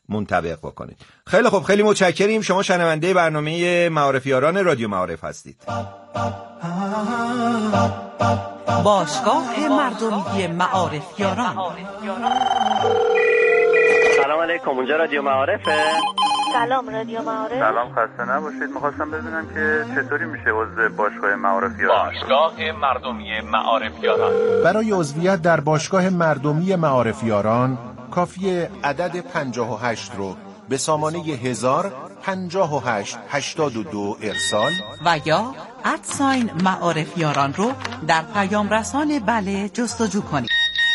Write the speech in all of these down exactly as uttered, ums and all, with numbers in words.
منطبق بکنید. خیلی خوب، خیلی متشکریم. شما شنونده برنامه معارفیاران رادیو معارف هستید. باشگاه مردمی معارفیاران. سلام علیکم، اونجا رادیو معارفه؟ سلام رادیو معارف. سلام، خسته نباشید. میخواستم ببینم که چطوری میشه عضو باشگاه معارفیاران. باشگاه مردمی معارفیاران. برای عضویت در باشگاه مردمی معارفیاران کافیه عدد پنجاه و هشت رو به سامانه هزار پنجاه و هشت هشتاد و دو ارسال و یا ادساین معارفیاران رو در پیام رسان بله جستجو کنید.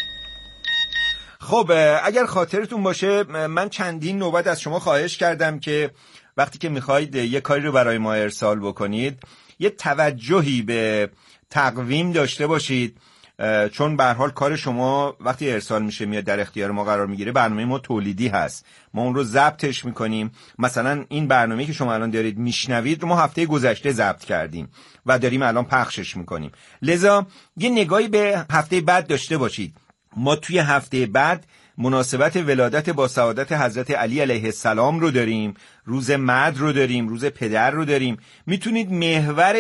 خب اگر خاطرتون باشه من چندین نوبت از شما خواهش کردم که وقتی که میخواید یه کاری رو برای ما ارسال بکنید یه توجهی به تقویم داشته باشید، چون به هر حال کار شما وقتی ارسال میشه میاد در اختیار ما قرار میگیره، برنامه ما تولیدی هست، ما اون رو ضبطش میکنیم. مثلا این برنامه که شما الان دارید میشنوید رو ما هفته گذشته ضبط کردیم و داریم الان پخشش میکنیم، لذا یه نگاهی به هفته بعد داشته باشید. ما توی هفته بعد مناسبت ولادت با سعادت حضرت علی علیه السلام رو داریم، روز مرد رو داریم، روز پدر رو داریم. میتونید محور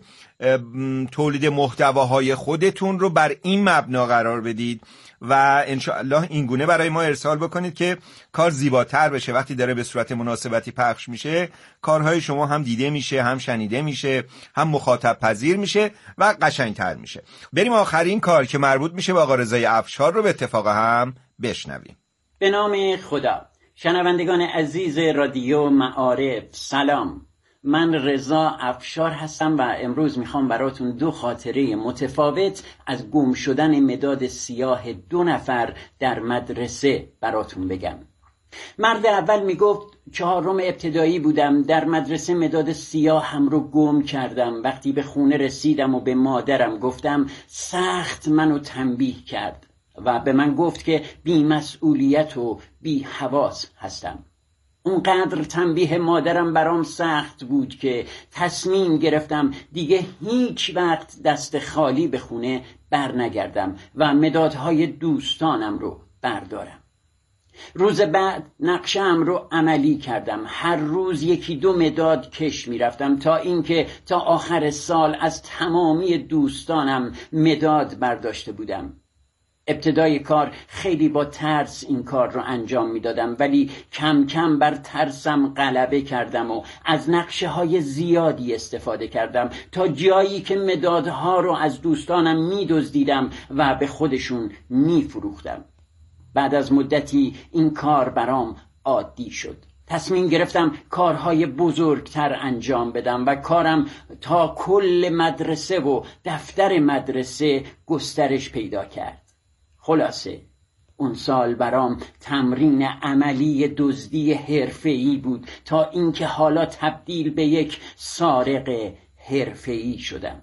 تولید محتواهای خودتون رو بر این مبنا قرار بدید و انشاءالله این گونه برای ما ارسال بکنید که کار زیباتر بشه. وقتی داره به صورت مناسبتی پخش میشه کارهای شما هم دیده میشه، هم شنیده میشه، هم مخاطب پذیر میشه و قشنگتر میشه. بریم آخرین کار که مربوط میشه به آقا رضای افشار رو به اتفاق هم بشنویم. به نام خدا. شنوندگان عزیز رادیو معارف سلام، من رضا افشار هستم و امروز میخوام براتون دو خاطره متفاوت از گم شدن مداد سیاه دو نفر در مدرسه براتون بگم. مرد اول میگفت چهارم ابتدایی بودم، در مدرسه مداد سیاه هم رو گم کردم. وقتی به خونه رسیدم و به مادرم گفتم سخت منو تنبیه کرد و به من گفت که بی مسئولیت و بی حواس هستم. اونقدر تنبیه مادرم برام سخت بود که تصمیم گرفتم دیگه هیچ وقت دست خالی به خونه بر نگردم و مدادهای دوستانم رو بردارم. روز بعد نقشه‌ام رو عملی کردم. هر روز یکی دو مداد کش می رفتم تا اینکه تا آخر سال از تمامی دوستانم مداد برداشته بودم. ابتدای کار خیلی با ترس این کار رو انجام می دادم، ولی کم کم بر ترسم غلبه کردم و از نقشه های زیادی استفاده کردم تا جایی که مدادها رو از دوستانم می دزدیدم و به خودشون می فروختم. بعد از مدتی این کار برام عادی شد. تصمیم گرفتم کارهای بزرگتر انجام بدم و کارم تا کل مدرسه و دفتر مدرسه گسترش پیدا کرد. خلاصه اون سال برام تمرین عملی دزدی حرفه‌ای بود تا اینکه حالا تبدیل به یک سارق حرفه‌ای شدم.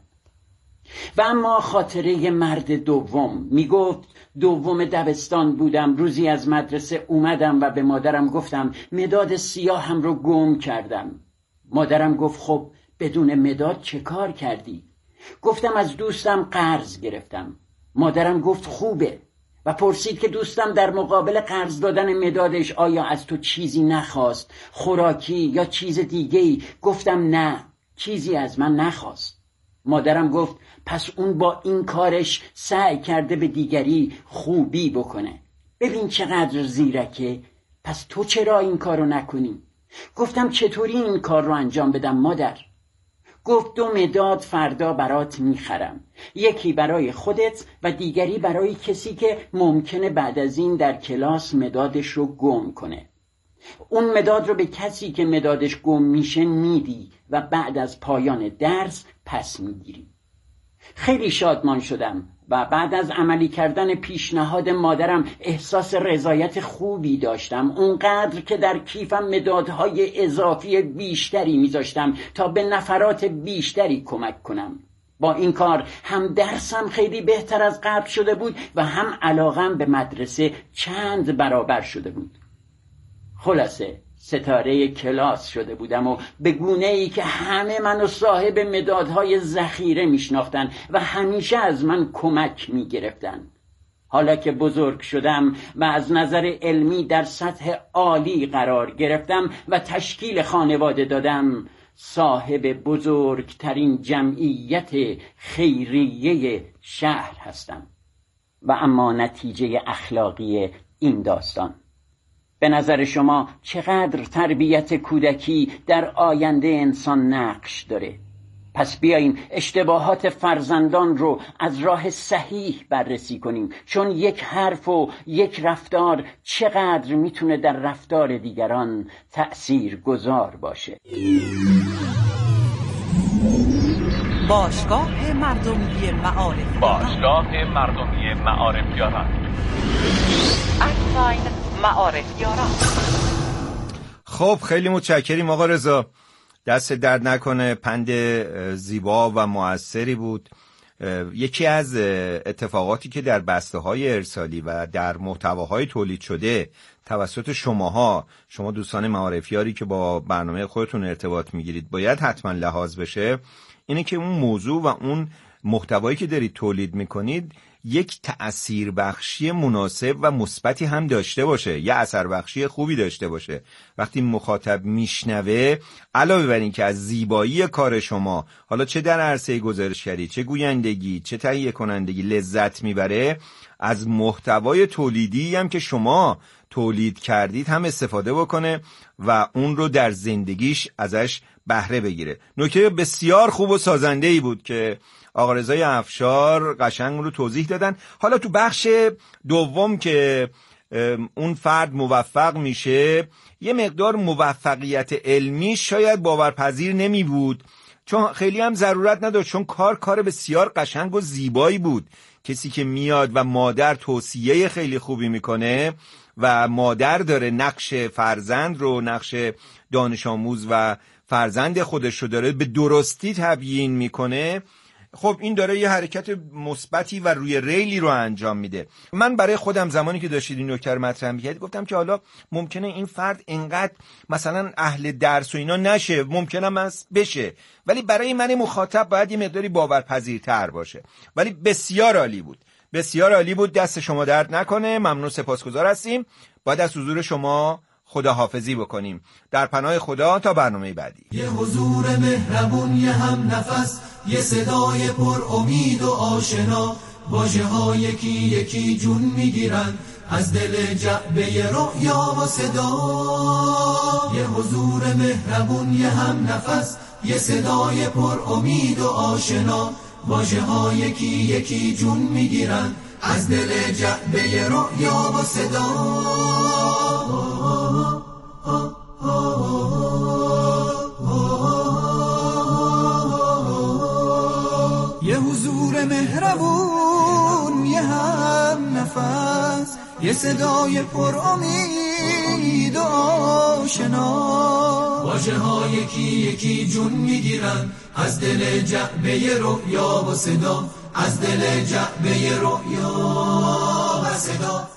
و اما خاطره مرد دوم میگفت دوم دبستان بودم، روزی از مدرسه اومدم و به مادرم گفتم مداد سیاهم رو گم کردم. مادرم گفت خب بدون مداد چه کار کردی؟ گفتم از دوستم قرض گرفتم. مادرم گفت خوبه و پرسید که دوستم در مقابل قرض دادن مدادش آیا از تو چیزی نخواست، خوراکی یا چیز دیگه‌ای؟ گفتم نه، چیزی از من نخواست. مادرم گفت پس اون با این کارش سعی کرده به دیگری خوبی بکنه. ببین چقدر زیرکه، پس تو چرا این کارو نکنی؟ گفتم چطوری این کار رو انجام بدم مادر؟ گفت دو مداد فردا برات میخرم، یکی برای خودت و دیگری برای کسی که ممکنه بعد از این در کلاس مدادش رو گم کنه. اون مداد رو به کسی که مدادش گم میشه میدی و بعد از پایان درس پس میگیری. خیلی شادمان شدم و بعد از عملی کردن پیشنهاد مادرم احساس رضایت خوبی داشتم، اونقدر که در کیفم مدادهای اضافی بیشتری میذاشتم تا به نفرات بیشتری کمک کنم. با این کار هم درسم خیلی بهتر از قبل شده بود و هم علاقم به مدرسه چند برابر شده بود. خلاصه ستاره کلاس شده بودم و به گونه‌ای که همه منو صاحب مدادهای ذخیره میشناختن و همیشه از من کمک میگرفتن. حالا که بزرگ شدم و از نظر علمی در سطح عالی قرار گرفتم و تشکیل خانواده دادم، صاحب بزرگترین جمعیت خیریه شهر هستم. و اما نتیجه اخلاقی این داستان، به نظر شما چقدر تربیت کودکی در آینده انسان نقش داره؟ پس بیاییم اشتباهات فرزندان رو از راه صحیح بررسی کنیم، چون یک حرف و یک رفتار چقدر میتونه در رفتار دیگران تأثیر گذار باشه. باشگاه مردمی معارف باشگاه مردمی معارفیاران. ادساین معارفیاران. خب خیلی متشکریم آقا رضا، دست درد نکنه، پند زیبا و مؤثری بود. یکی از اتفاقاتی که در بسته‌های ارسالی و در محتواهای تولید شده توسط شماها، شما دوستان معارفیاری که با برنامه خودتون ارتباط میگیرید، باید حتما لحاظ بشه، اینه که اون موضوع و اون محتوایی که دارید تولید میکنید یک تأثیر بخشی مناسب و مثبتی هم داشته باشه، یه اثر بخشی خوبی داشته باشه. وقتی مخاطب میشنوه، علاوه بر این که از زیبایی کار شما، حالا چه در عرصه گزارشگری، چه گویندگی، چه تهیه کنندگی، لذت میبره، از محتوای تولیدی هم که شما تولید کردید هم استفاده بکنه و اون رو در زندگیش ازش بهره بگیره. نکته بسیار خوب و سازنده‌ای بود که آقا رضای افشار قشنگ رو توضیح دادن. حالا تو بخش دوم که اون فرد موفق میشه، یه مقدار موفقیت علمی شاید باورپذیر نمی بود، چون خیلی هم ضرورت نداشت، چون کار کار بسیار قشنگ و زیبایی بود. کسی که میاد و مادر توصیه خیلی خوبی میکنه و مادر داره نقش فرزند رو، نقش دانش آموز و فرزند خودش رو داره به درستی تبیین میکنه، خب این داره یه حرکت مثبتی و روی ریلی رو انجام میده. من برای خودم زمانی که داشتید این نکته رو مطرح می‌کردید گفتم که حالا ممکنه این فرد اینقدر مثلا اهل درس و اینا نشه، ممکنه مس بشه، ولی برای من مخاطب باید یه مقداری باورپذیرتر باشه. ولی بسیار عالی بود، بسیار عالی بود، دست شما درد نکنه، ممنون، سپاسگزار هستیم. باید از حضور شما خداحافظی بکنیم. در پناه خدا تا برنامه بعدی. یه حضور مهربون، یه هم نفس، یه صدای پر امید و آشنا، واژه ها یکی یکی جون میگیرن از دل جعبه رؤیا و صدا. یه حضور مهربون، یه هم نفس، یه صدای پر امید و آشنا، واژه ها یکی یکی جون میگیرن از دل جعبه رؤیا و صدا. یه حضور مهربون، یه هم نفس، یه صدای پر امید و آشنا، واژه ها یکی یکی جون میگیرن از دل جعبه رؤیا و صدا، از دل جعبه رؤیا و صدا.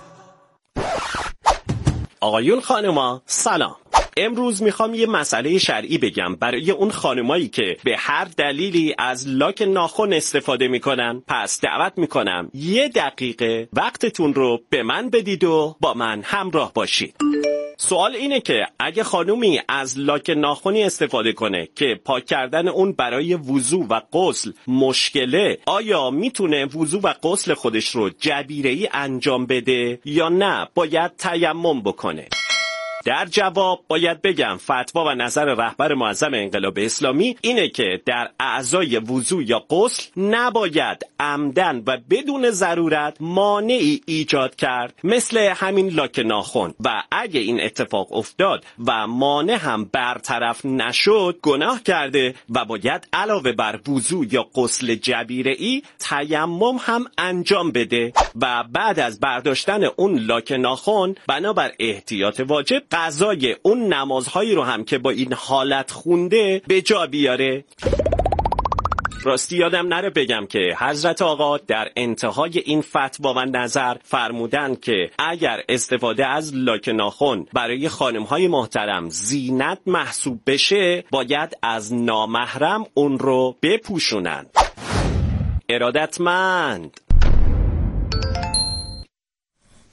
آقایون خانما سلام. امروز میخوام یه مسئله شرعی بگم برای اون خانمایی که به هر دلیلی از لاک ناخن استفاده میکنن. پس دعوت میکنم یه دقیقه وقتتون رو به من بدید و با من همراه باشید. سوال اینه که اگه خانومی از لاک ناخنی استفاده کنه که پاک کردن اون برای وضو و غسل مشکله، آیا میتونه وضو و غسل خودش رو جبیره‌ای انجام بده یا نه باید تیمم بکنه؟ در جواب باید بگم فتوا و نظر رهبر معظم انقلاب اسلامی اینه که در اعضای وضو یا غسل نباید عمدن و بدون ضرورت مانعی ایجاد کرد مثل همین لاک ناخن، و اگه این اتفاق افتاد و مانع هم برطرف نشد گناه کرده و باید علاوه بر وضو یا غسل جبیره‌ای تیمم هم انجام بده و بعد از برداشتن اون لاک ناخن بنابر احتیاط واجب قضای اون نمازهایی رو هم که با این حالت خونده به جا بیاره. راستی یادم نره بگم که حضرت آقا در انتهای این فتوا و نظر فرمودن که اگر استفاده از لاک ناخن برای خانم‌های محترم زینت محسوب بشه باید از نامحرم اون رو بپوشونن. ارادتمند.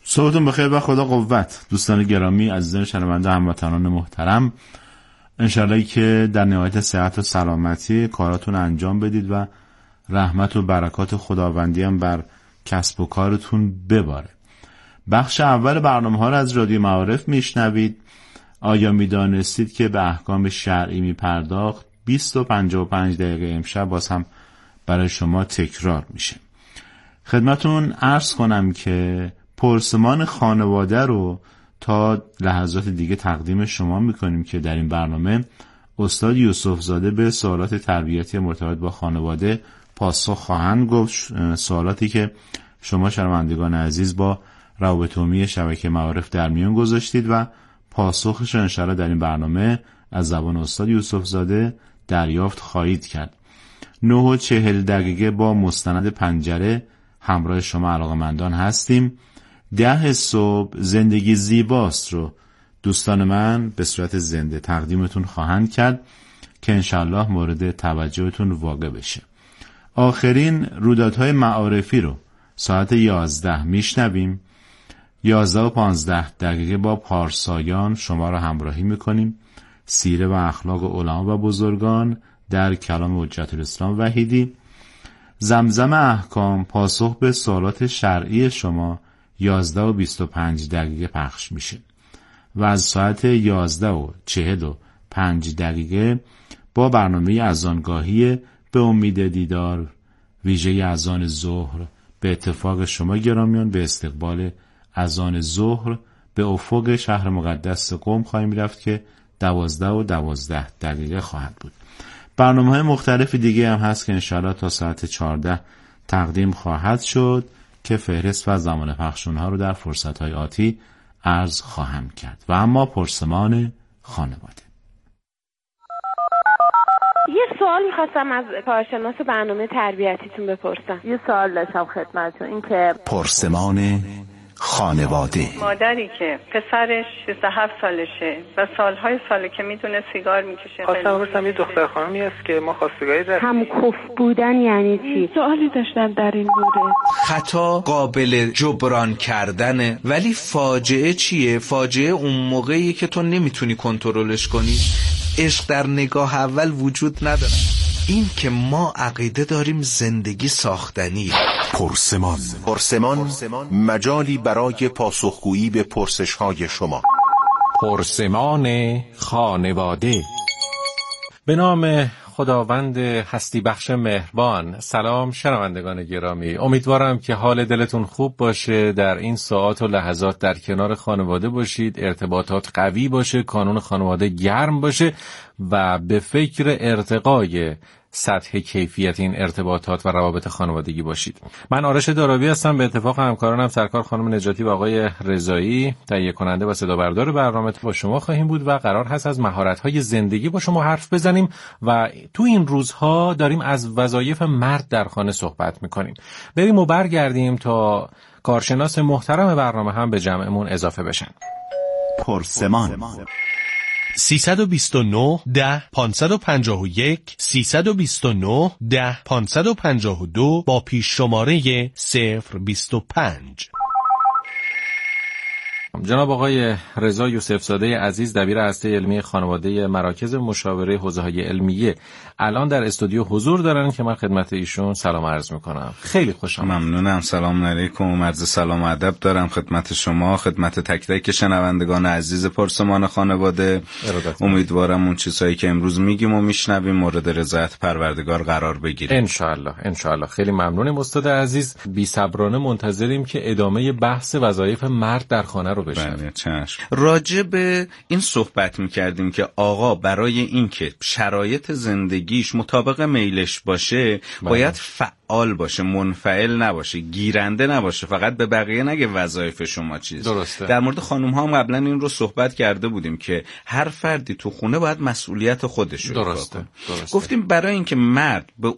صبحتون بخیر و خدا قوت. دوستان گرامی، عزیزان شنونده، هموطنان محترم، انشالله که در نهایت صحت و سلامتی کاراتون انجام بدید و رحمت و برکات خداوندی هم بر کسب و کارتون بباره. بخش اول برنامه ها رو از رادیو معارف میشنوید. آیا میدانستید که به احکام شرعی میپرداخت؟ بیست و پنجاه و پنج دقیقه امشب باز هم برای شما تکرار میشه. خدمتون عرض کنم که پرسمان خانواده رو تا لحظات دیگه تقدیم شما میکنیم که در این برنامه استاد یوسف زاده به سوالات تربیتی مرتبط با خانواده پاسخ خواهند گفت. سوالاتی که شما شنوندگان عزیز با روابط عمومی شبکه معارف در میان گذاشتید و پاسخش رو انشاءالله در این برنامه از زبان استاد یوسف زاده دریافت خواهید کرد. نه و چهل دقیقه با مستند پنجره همراه شما علاقه‌مندان هستیم. ده صبح زندگی زیباست رو دوستان من به صورت زنده تقدیمتون خواهند کرد که انشاءالله مورد توجهتون واقع بشه. آخرین رویدادهای معارفی رو ساعت یازده میشنویم. یازده و پانزده دقیقه با پارسایان شما را همراهی میکنیم. سیره و اخلاق علما و بزرگان در کلام حجت الاسلام وحیدی. زمزم احکام پاسخ به سوالات شرعی شما یازده و بیست و پنج دقیقه پخش میشه و از ساعت یازده و چهل و پنج دقیقه با برنامه اذانگاهی به امید دیدار ویژه اذان ظهر به اتفاق شما گرامیان به استقبال اذان ظهر به افق شهر مقدس قم خواهیم رفت که دوازده و دوازده دقیقه خواهد بود. برنامه های مختلف دیگه هم هست که انشاءالله تا ساعت چهارده تقدیم خواهد شد که فهرست و زمان پخش اونها رو در فرصت‌های آتی عرض خواهم کرد. و اما پرسمان خانواده. یه سوال میخواستم از کارشناس برنامه تربیتیتون بپرسم. یه سوال داشتم خدمتتون، این که پرسمان خانواده. مادری که پسرش شصت و هفت سالشه و سالهای ساله که میدونه سیگار میکشه. خواستم بپرسم یه دختر خانمی هست که ما خواستگاری داریم. هم کف بودن یعنی چی؟ سوالی داشتم در این بوده. خطا قابل جبران کردنه، ولی فاجعه چیه؟ فاجعه اون موقعی که تو نمیتونی کنترلش کنی. عشق در نگاه اول وجود نداره. این که ما عقیده داریم زندگی ساختنی. پرسمان پرسمان مجالی برای پاسخگویی به پرسش‌های شما. پرسمان خانواده. به نام خداوند هستی بخش مهربان. سلام شنوندگان گرامی، امیدوارم که حال دلتون خوب باشه، در این ساعات و لحظات در کنار خانواده باشید، ارتباطات قوی باشه، کانون خانواده گرم باشه و به فکر ارتقای سطح کیفیت این ارتباطات و روابط خانوادگی باشید. من آرش داراوی هستم، به اتفاق همکارانم سرکار خانم نجاتی و آقای رضایی تهیه کننده و صدا بردار برنامه با شما خواهیم بود و قرار هست از مهارت‌های زندگی با شما حرف بزنیم و تو این روزها داریم از وظایف مرد در خانه صحبت می‌کنیم. بریم و برگردیم تا کارشناس محترم برنامه هم به جمعمون اضافه بشن. پرسمان سیصد و بیست و نه ده پانصد و پنجاه و یک سیصد و بیست و نه ده پانصد و پنجاه و دو با پیش شماره صفر بیست و پنج. جناب آقای رضا یوسف زاده عزیز، دبیر هسته علمی خانواده مراکز مشاوره حوزه‌های علمیه، الان در استودیو حضور دارن که من خدمت ایشون سلام عرض میکنم. خیلی خوش آمدید. ممنونم. سلام علیکم. عرض سلام و ادب دارم خدمت شما، خدمت تک تک شنوندگان عزیز پرسمان خانواده. امیدوارم اون چیزایی که امروز میگیم و میشنویم مورد رضایت پروردگار قرار بگیره. ان شاء الله ان شاء الله. خیلی ممنونم استاد عزیز. بی‌صبرانه منتظریم که ادامه بحث وظایف مرد در خانه رو بله چشم. راجع به این صحبت میکردیم که آقا برای اینکه شرایط زندگیش مطابق میلش باشه بله. باید فعال باشه، منفعل نباشه، گیرنده نباشه، فقط به بقیه نگه وظایف شما چیز. درسته. در مورد خانم ها هم قبلا این رو صحبت کرده بودیم که هر فردی تو خونه باید مسئولیت خودش رو درسته. درسته. گفتیم برای اینکه مرد به اون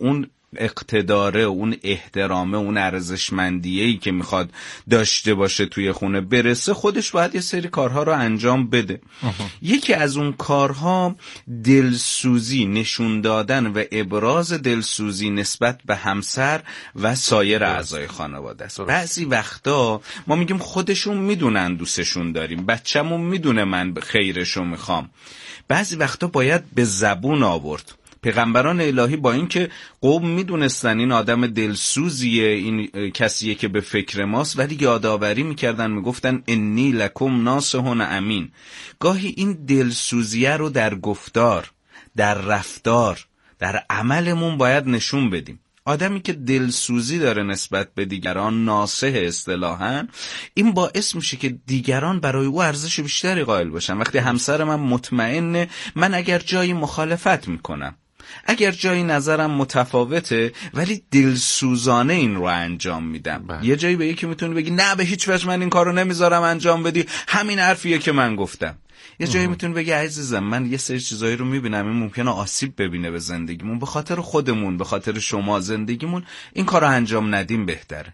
اقتداره، اون احترامه، اون ارزشمندیه‌ای که میخواد داشته باشه توی خونه برسه، خودش باید یه سری کارها رو انجام بده. یکی از اون کارها دلسوزی، نشون دادن و ابراز دلسوزی نسبت به همسر و سایر اعضای خانواده است. بعضی وقتا ما میگیم خودشون میدونن دوستشون داریم، بچه‌مون میدونه من خیرشو میخوام. بعضی وقتا باید به زبون آورد. پیغمبران الهی با اینکه قوم میدونستن این آدم دلسوزیه، این کسیه که به فکر ماست، ولی یادآوری میکردن، میگفتن انی لکم ناصح امین. گاهی این دلسوزیه رو در گفتار، در رفتار، در عملمون باید نشون بدیم. آدمی که دلسوزی داره نسبت به دیگران، ناصح اصطلاحاً، این باعث میشه که دیگران برای او ارزش بیشتری قائل باشن. وقتی همسر من مطمئنه من اگر جایی مخالفت میکنم، اگر جایی نظرم متفاوته، ولی دلسوزانه این رو انجام میدم. بله. یه جایی به یکی میتونی بگی نه به هیچ وجه من این کارو نمیذارم انجام بدی، همین حرفیه که من گفتم. یه جایی میتونی بگی عزیزم من یه سری چیزایی رو میبینم این ممکنه آسیب ببینه به زندگیمون، به خاطر خودمون، به خاطر شما زندگیمون این کارو انجام ندیم بهتره.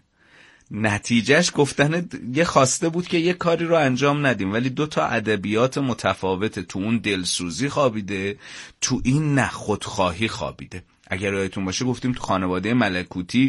نتیجهش گفتن یه خواسته بود که یه کاری رو انجام ندیم، ولی دو تا ادبیات متفاوته. تو اون دلسوزی خوابیده، تو این نه خودخواهی خوابیده. اگر یادتون باشه گفتیم تو خانواده ملکوتی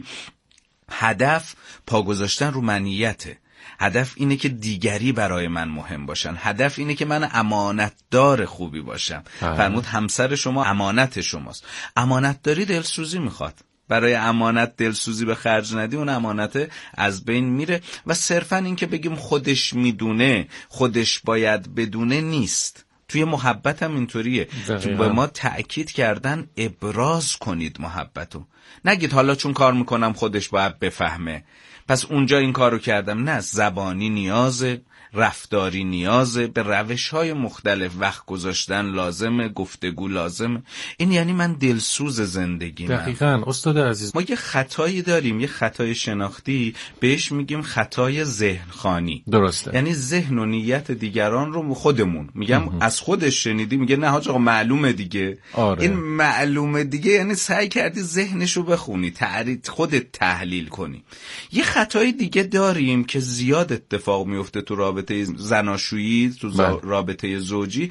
هدف پا گذاشتن رو منیته. هدف اینه که دیگری برای من مهم باشن. هدف اینه که من امانتدار خوبی باشم. فرمود همسر شما امانت شماست. امانتداری دلسوزی میخواد. برای امانت دلسوزی به خرج ندی، اون امانت از بین میره. و صرفا این که بگیم خودش میدونه، خودش باید بدونه نیست. توی محبت هم اینطوریه. تو به ما تأکید کردن ابراز کنید محبتو. نگید حالا چون کار میکنم خودش باید بفهمه پس اونجا این کارو کردم. نه، زبانی نیازه، رفتاری نیازه، به روش‌های مختلف وقت گذاشتن لازمه، گفتگو لازمه. این یعنی من دلسوز زندگی. دقیقاً استاد عزیز، ما یه خطایی داریم، یه خطای شناختی، بهش میگیم خطای ذهن خوانی. درسته. یعنی ذهن و نیت دیگران رو خودمون میگم اه. از خودش شنیدی میگه نه حاج آقا معلومه دیگه. آره. این معلومه دیگه یعنی سعی کردی ذهنشو بخونی، تعریف خودت تحلیل کنی. یه خطای دیگه داریم که زیاد اتفاق میفته تو رابطه زناشویی، تو بله. رابطه زوجی،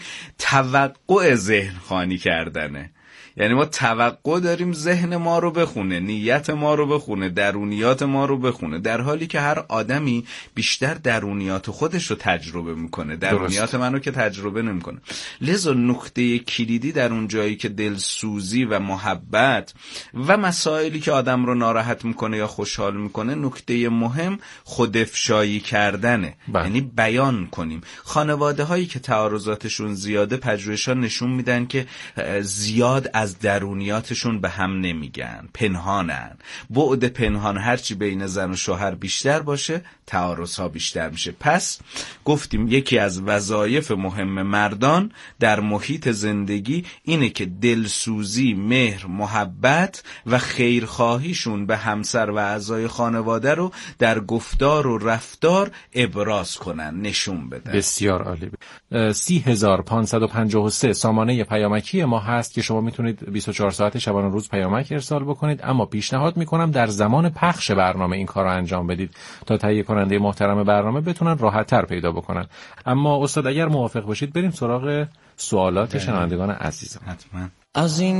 توقع ذهن خوانی کردنه. یعنی ما توقع داریم ذهن ما رو بخونه، نیت ما رو بخونه، درونیات ما رو بخونه، در حالی که هر آدمی بیشتر درونیات خودش رو تجربه میکنه، درونیات منو که تجربه نمیکنه. لذا نکته کلیدی در اون جایی که دلسوزی و محبت و مسائلی که آدم رو ناراحت میکنه یا خوشحال میکنه، نکته مهم خودافشایی کردنه. بله. یعنی بیان کنیم. خانواده هایی که تعارضاتشون زیاده، پژوهش‌ها نشون میدن که زیاد از از درونیاتشون به هم نمیگن، پنهانن. بعد پنهان هرچی بین زن و شوهر بیشتر باشه، تعارض‌ها بیشتر میشه. پس گفتیم یکی از وظایف مهم مردان در محیط زندگی اینه که دلسوزی، مهر، محبت و خیرخواهیشون به همسر و اعضای خانواده رو در گفتار و رفتار ابراز کنن، نشون بدن. بسیار عالی. سی هزار پانصد و پنجاه و سه سامانه پیامکی ما هست که شما میتونید بیست و چهار ساعت شبانه روز پیامک ارسال بکنید، اما پیشنهاد میکنم در زمان پخش برنامه این کار رو انجام بدید تا تهیه کننده محترم برنامه بتونن راحت تر پیدا بکنن. اما استاد اگر موافق باشید بریم سراغ سوالات شنوندگان عزیزم. حتما. از این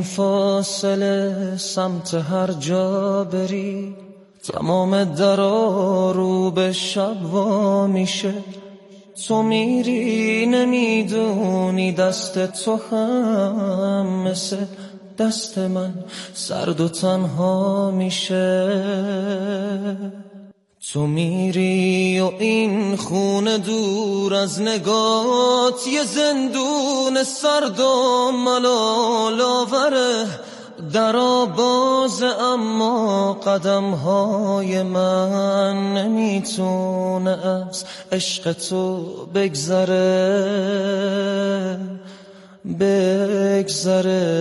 فاصله سمت هر جا بری، تمام درا رو به شب وا میشه. تو میری نمیدونی دست تو هم مثل دست من سرد و تنها میشه. تو میری و این خونه دور از نگات یه زندون سرد و ملال آوره. درا بازه اما قدمهای من نمیتونه از عشق تو بگذره بگذره.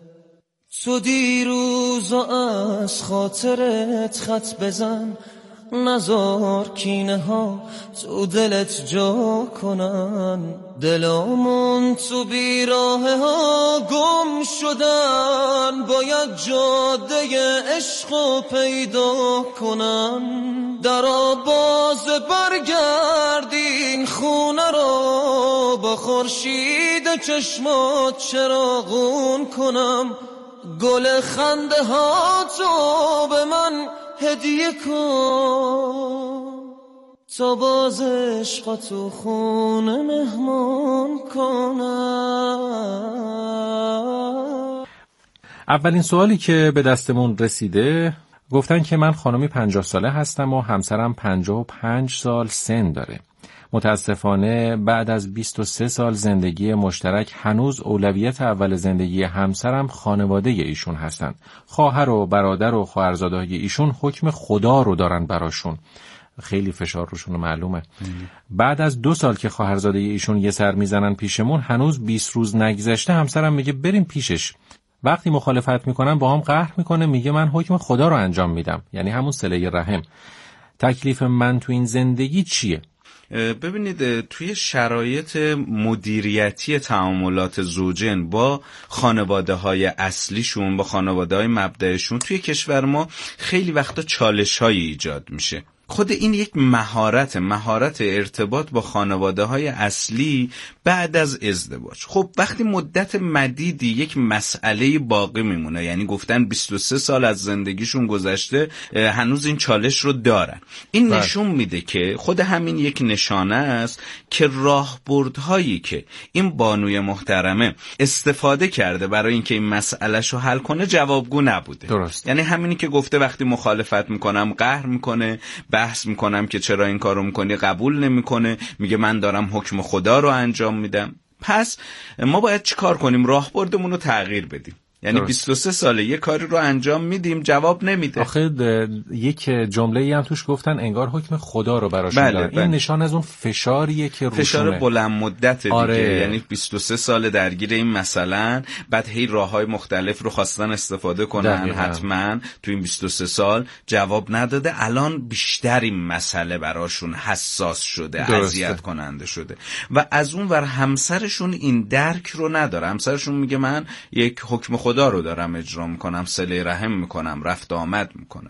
تو دیروز از خاطرت خط بزن، نزار کینه ها تو دلت جا کنن. دلامون تو بیراه ها گم شدن، باید جاده عشقو پیدا کنن. درا باز برگردین خونه رو، با خورشید چشمات چراغون کنم. گل خنده ها تو به من هدیه کن، تا باز عشق تو خونه مهمان کنم. اولین سوالی که به دستمون رسیده گفتن که من خانمی پنجاه ساله هستم و همسرم پنجاه و پنج سال سن داره. متاسفانه بعد از بیست و سه سال زندگی مشترک هنوز اولویت اول زندگی همسرم خانواده ایشون هستن. خواهر و برادر و خواهرزاده‌های ایشون حکم خدا رو دارن براشون. خیلی فشار روشون معلومه. ام. بعد از دو سال که خواهرزاده ایشون یه سر میزنن پیشمون، هنوز بیست روز نگذشته، همسرم میگه بریم پیشش. وقتی مخالفت میکنم با هم قهر میکنه، میگه من حکم خدا رو انجام میدم، یعنی همون صله رحم. تکلیف من تو این زندگی چیه؟ ببینید، توی شرایط مدیریتی تعاملات زوجین با خانواده های اصلیشون، با خانواده های مبدأشون، توی کشور ما خیلی وقتا چالش های ایجاد میشه. خود این یک مهارت مهارت ارتباط با خانواده های اصلی بعد از ازدواج. خب وقتی مدت مدیدی یک مسئله باقی میمونه، یعنی گفتن بیست و سه سال از زندگیشون گذشته، هنوز این چالش رو دارن، این بله. نشون میده که خود همین یک نشانه است که راهبردهایی که این بانوی محترمه استفاده کرده برای اینکه این مسئلهشو حل کنه جوابگو نبوده. درست. یعنی همینی که گفته وقتی مخالفت میکنم قهر میکنه، بحث میکنم که چرا این کارو میکنی، قبول نمیکنه، میگه من دارم حکم خدا رو انجام میدم. پس ما باید چی کار کنیم؟ راهبردمون رو تغییر بدیم. یعنی درست. بیست و سه ساله یه کاری رو انجام میدیم جواب نمیده. آخه یک جمله‌ای هم توش گفتن انگار حکم خدا رو براش بله دارن. بله. این نشان از اون فشاریه که روشونه. فشار بلند مدت دیگه. آره. یعنی بیست و سه سال درگیر این مثلا، بعد هی راههای مختلف رو خواستن استفاده کنن دقیقا. حتما تو این بیست و سه سال جواب نداده. الان بیشتر این مسئله براشون حساس شده، اذیت کننده شده و از اون ور همسرشون این درک رو نداره. همسرشون میگه من یک حکم خدا رو دارم اجرا میکنم، صله رحم میکنم، رفت آمد میکنم.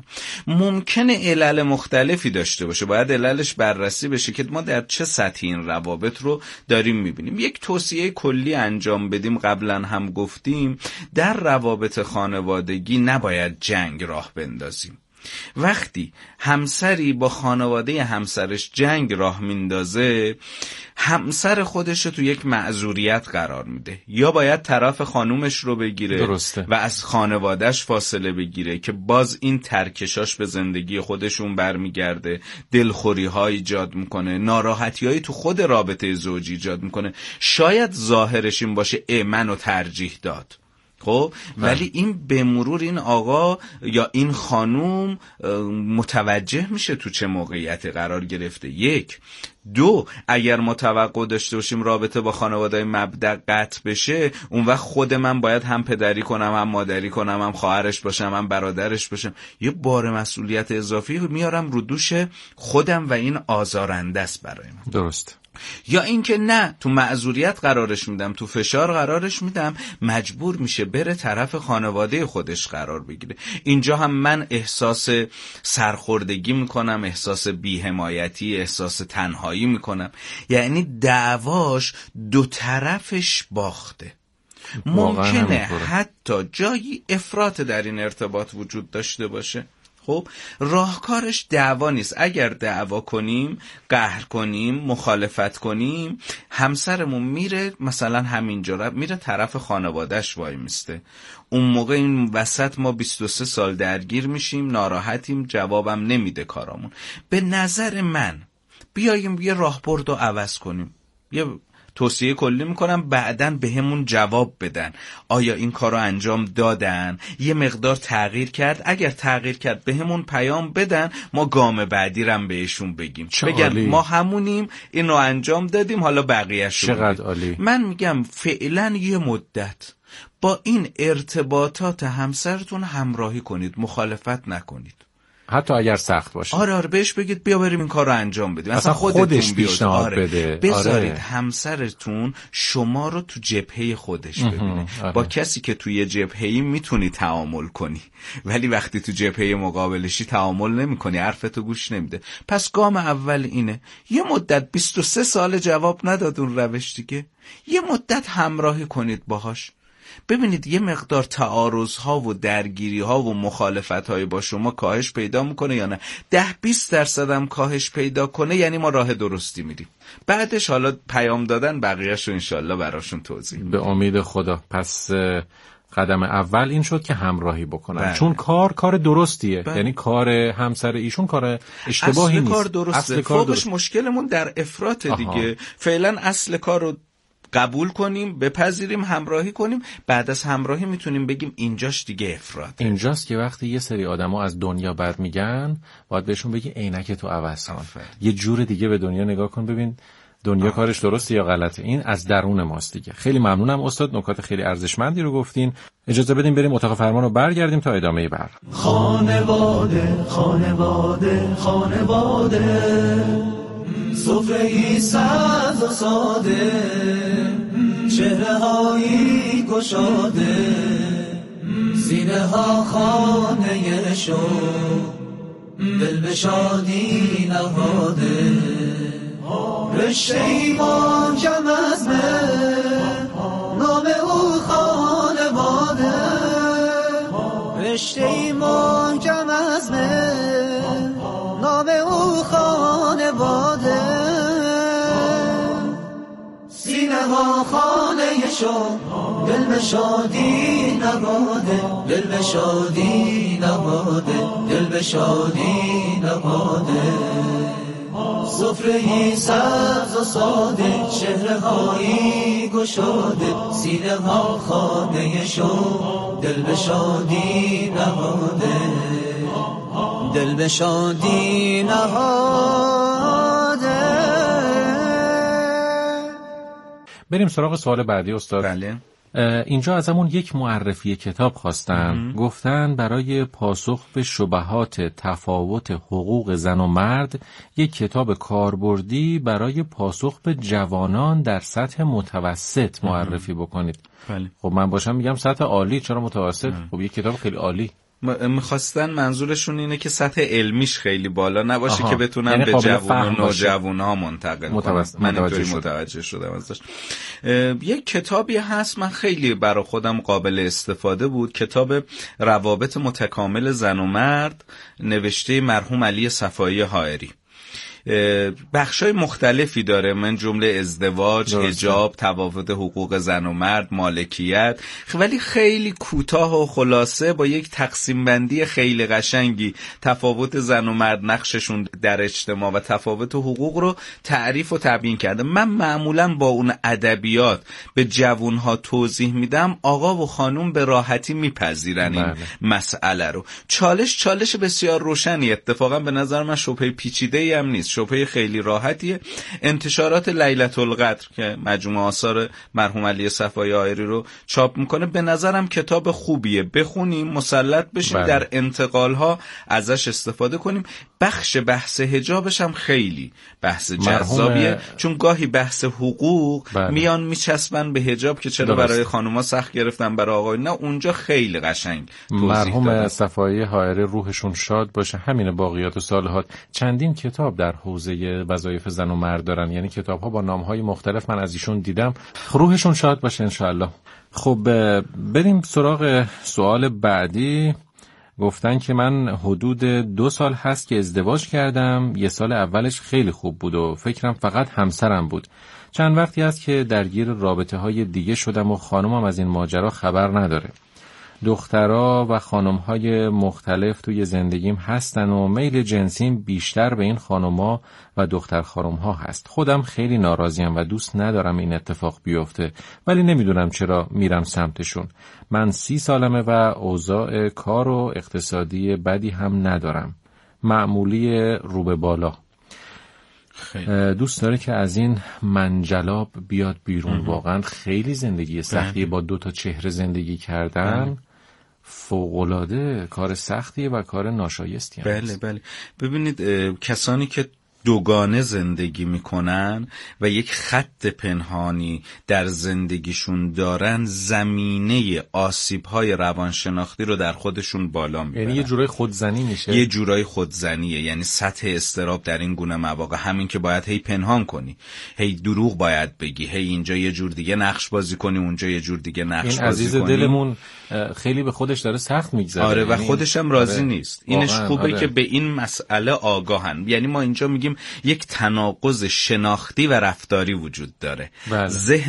ممکنه علل مختلفی داشته باشه، باید عللش بررسی بشه که ما در چه سطحی این روابط رو داریم میبینیم. یک توصیه کلی انجام بدیم، قبلا هم گفتیم در روابط خانوادگی نباید جنگ راه بندازیم. وقتی همسری با خانواده همسرش جنگ راه میندازه، همسر خودش رو تو یک معذوریت قرار میده، یا باید طرف خانومش رو بگیره درسته. و از خانوادهش فاصله بگیره که باز این ترکشاش به زندگی خودشون برمیگرده، دلخوری ها ایجاد میکنه، ناراحتی هایی تو خود رابطه زوجی ایجاد میکنه. شاید ظاهرش این باشه ای منو ترجیح داد، خب ولی این به مرور این آقا یا این خانوم متوجه میشه تو چه موقعیتی قرار گرفته. یک دو اگر ما توقع داشته باشیم رابطه با خانواده‌های مبدأ قطع بشه، اون وقت خود من باید هم پدری کنم، هم مادری کنم، هم خواهرش باشم، هم برادرش باشم. یه بار مسئولیت اضافی میارم رو دوش خودم و این آزارنده است برای من. درست. یا اینکه نه، تو معذوریت قرارش میدم، تو فشار قرارش میدم، مجبور میشه بره طرف خانواده خودش قرار بگیره. اینجا هم من احساس سرخوردگی میکنم، احساس بی‌حمایتی، احساس تنهایی میکنم. یعنی دعواش دو طرفش باخته. ممکنه حتی جایی افراط در این ارتباط وجود داشته باشه. خب راهکارش دعوا نیست. اگر دعوا کنیم، قهر کنیم، مخالفت کنیم، همسرمون میره مثلا همینجا میره طرف خانوادهش وای میسته. اون موقع این وسط ما بیست و سه سال درگیر میشیم، ناراحتیم، جوابم نمیده کارامون. به نظر من بیاییم یه راهبرد رو عوض کنیم، یه توصیه کلی میکنم، بعدن به همون جواب بدن آیا این کار رو انجام دادن، یه مقدار تغییر کرد، اگر تغییر کرد به همون پیام بدن، ما گام بعدی رم بهشون بگیم، بگن عالی. ما همونیم، این رو انجام دادیم، حالا بقیه‌اش رو. چقدر عالی. من میگم فعلا یه مدت با این ارتباطات همسرتون همراهی کنید، مخالفت نکنید. حتی اگر سخت باشه. آره آره بهش بگید بیا بریم این کار رو انجام بدیم. اصلا خودش پیشنهاد آره. بده. بذارید آره. همسرتون شما رو تو جبهه خودش ببینه. آره. با کسی که توی جبهه‌ای میتونی تعامل کنی، ولی وقتی تو جبهه مقابلشی تعامل نمی‌کنی، حرفتو گوش نمیده. پس گام اول اینه، یه مدت بیست و سه سال جواب نداد اون روش دیگه، یه مدت همراهی کنید باهاش. ببینید یه مقدار تعارض‌ها و درگیری‌ها و مخالفت‌های با شما کاهش پیدا میکنه یا نه. ده بیست درصد هم کاهش پیدا کنه یعنی ما راه درستی میریم. بعدش حالا پیام دادن بقیه‌شو انشالله براشون توضیح. به امید خدا. پس قدم اول این شد که همراهی بکنن. بله. چون کار کار درستیه. بله. یعنی کار همسر ایشون کار اشتباهی اصل نیست. کار درسته. اصل کار فوقش درست. مشکلمون در افراط دیگه. فعلا اصل کار رو قبول کنیم، بپذیریم، همراهی کنیم. بعد از همراهی میتونیم بگیم اینجاش دیگه افراط. اینجاست که وقتی یه سری آدما از دنیا بد میگن، باید بهشون بگی عینک تو عوض کن. یه جور دیگه به دنیا نگاه کن، ببین دنیا آه. کارش درسته یا غلطه. این از درون ماست دیگه. خیلی ممنونم استاد، نکات خیلی ارزشمندی رو گفتین. اجازه بدیم بریم اتاق فرمان رو برگردیم تا ادامه برنامه. خانواده خانواده خانواده سفره‌ای سبز و ساده، چهره‌هایی گشاده، سینه ها خانه شو، دل به شادی نهاده. رشته ایمان جمع از نام او خانواده، رشته ایمان جمع از نام او خانواده. سینه ها خانه شو، دل به شادی نواده، دل به شادی نواده، دل به شادی نواده. سفره‌ای سبز و ساده، چهره‌هایی گشاده، سینه ها خانه شو، دل به شادی نواده، دل به شادی نهاده. بریم سراغ سوال بعدی استاد. بله. اینجا ازمون یک معرفی کتاب خواستن. گفتن برای پاسخ به شبهات تفاوت حقوق زن و مرد یک کتاب کاربردی برای پاسخ به جوانان در سطح متوسط معرفی بکنید. بله. خب من باشم میگم سطح عالی، چرا متوسط؟ ام. خب یک کتاب خیلی عالی. میخواستن منظورشون اینه که سطح علمیش خیلی بالا نباشه. آها. که بتونن یعنی به جوان و نوجوان ها منتقل کنن. من اینطوری متوجه شدم ازش. یک کتابی هست من خیلی برای خودم قابل استفاده بود، کتاب روابط متکامل زن و مرد نوشته مرحوم علی صفایی حائری. بخشای مختلفی داره، من جمله ازدواج، حجاب، تفاوت حقوق زن و مرد، مالکیت، ولی خیلی کوتاه و خلاصه با یک تقسیم بندی خیلی قشنگی تفاوت زن و مرد، نقششون در اجتماع و تفاوت حقوق رو تعریف و تبیین کرده. من معمولا با اون ادبیات به جوانها توضیح میدم، آقا و خانوم به راحتی میپذیرن این مسئله رو. چالش چالش بسیار روشنی، اتفاقا به نظر من شبهه پیچیده‌ای هم نیست، شبهه خیلی راحتیه. انتشارات لیلة القدر که مجموعه آثار مرحوم علی صفایی حائری رو چاپ میکنه، به نظرم کتاب خوبیه، بخونیم، مسلط بشیم، بله. در انتقالها ازش استفاده کنیم. بخش بحث حجابش هم خیلی بحث جذابیه، چون گاهی بحث حقوق بله. میان میچسبن به حجاب که چرا درست. برای خانوما سخت گرفتن برای آقای نه، اونجا خیلی قشنگ مرحوم صفایی حائری روحشون شاد باشه. همین باقیات و صالحات چندین کتاب در حوزه وظایف زن و مرد دارن، یعنی کتاب‌ها با نام‌های مختلف من از ایشون دیدم. روحشون شاد باشه انشالله. خب بریم سراغ سوال بعدی. گفتن که من حدود دو سال هست که ازدواج کردم. یه سال اولش خیلی خوب بود و فکرم فقط همسرم بود. چند وقتی هست که درگیر رابطه های دیگه شدم و خانومم از این ماجرا خبر نداره. دخترها و خانم‌های مختلف توی زندگیم هستن و میل جنسیم بیشتر به این خانم‌ها و دختر خانم‌ها هست. خودم خیلی ناراضیم و دوست ندارم این اتفاق بیفته، ولی نمیدونم چرا میرم سمتشون. من سی سالمه و اوضاع کار و اقتصادی بدی هم ندارم. معمولی رو به بالا. خیلی. دوست داره که از این منجلاب بیاد بیرون. واقعا خیلی زندگی سختی با دو تا چهره زندگی کردن. فوق‌العاده کار سختیه و کار ناشایستی هم بله هست. بله ببینید کسانی که دوگانه زندگی میکنن و یک خط پنهانی در زندگیشون دارن، زمینه آسیب‌های روانشناختی رو در خودشون بالا میبرن. یعنی یه جورای خودزنی میشه. یه جورای خودزنیه، یعنی سطح استراب در این گونه مواقع، همین که باید هی پنهان کنی، هی دروغ باید بگی، هی اینجا یه جور دیگه نقش بازی کنی، اونجا یه جور دیگه نقش این بازی عزیز کنی. دلمون خیلی به خودش داره سخت میگذره. آره و یعنی خودش هم راضی آره. نیست. اینش خوبه آره. که به این مسئله آگاهن. یعنی ما اینجا میگیم یک تناقض شناختی و رفتاری وجود داره. بله. ذهن